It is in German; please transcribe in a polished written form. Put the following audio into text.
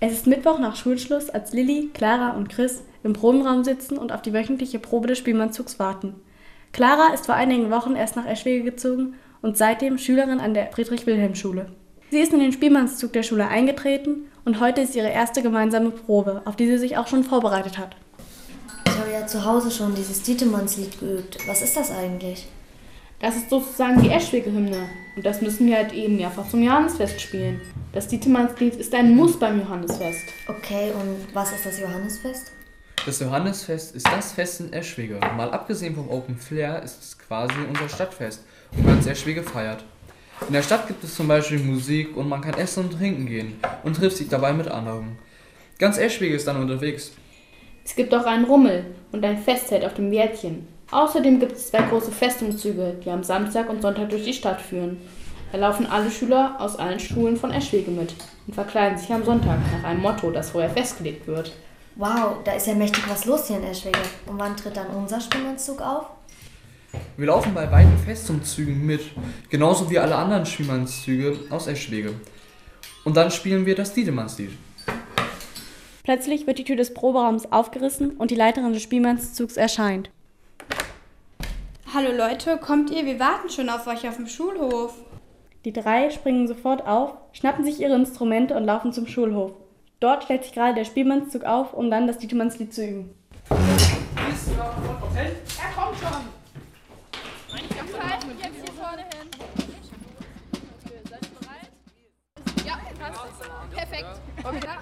Es ist Mittwoch nach Schulschluss, als Lilly, Clara und Chris im Probenraum sitzen und auf die wöchentliche Probe des Spielmannszugs warten. Clara ist vor einigen Wochen erst nach Eschwege gezogen und seitdem Schülerin an der Friedrich-Wilhelm-Schule. Sie ist in den Spielmannszug der Schule eingetreten und heute ist ihre erste gemeinsame Probe, auf die sie sich auch schon vorbereitet hat. Ich habe ja zu Hause schon dieses Dietemannslied geübt. Was ist das eigentlich? Das ist sozusagen die Eschwege-Hymne. Und das müssen wir halt eben mehrfach zum Johannesfest spielen. Das Dietemannslied ist ein Muss beim Johannesfest. Okay, und was ist das Johannesfest? Das Johannesfest ist das Fest in Eschwege. Mal abgesehen vom Open Flair ist es quasi unser Stadtfest und ganz Eschwege feiert. In der Stadt gibt es zum Beispiel Musik und man kann essen und trinken gehen und trifft sich dabei mit anderen. Ganz Eschwege ist dann unterwegs. Es gibt auch einen Rummel und ein Festzelt auf dem Wärtchen. Außerdem gibt es 2 große Festumzüge, die am Samstag und Sonntag durch die Stadt führen. Da laufen alle Schüler aus allen Schulen von Eschwege mit und verkleiden sich am Sonntag nach einem Motto, das vorher festgelegt wird. Wow, da ist ja mächtig was los hier in Eschwege. Und wann tritt dann unser Spielmannszug auf? Wir laufen bei beiden Festumzügen mit, genauso wie alle anderen Spielmannszüge aus Eschwege. Und dann spielen wir das Dietemannslied. Plötzlich wird die Tür des Proberaums aufgerissen und die Leiterin des Spielmannszugs erscheint. Hallo Leute, kommt ihr? Wir warten schon auf euch auf dem Schulhof. Die 3 springen sofort auf, schnappen sich ihre Instrumente und laufen zum Schulhof. Dort stellt sich gerade der Spielmannszug auf, um dann das Dietemannslied zu üben. Er kommt schon! Jetzt hier vorne hin. Okay, seid ihr bereit? Ja, passt. Perfekt. Okay,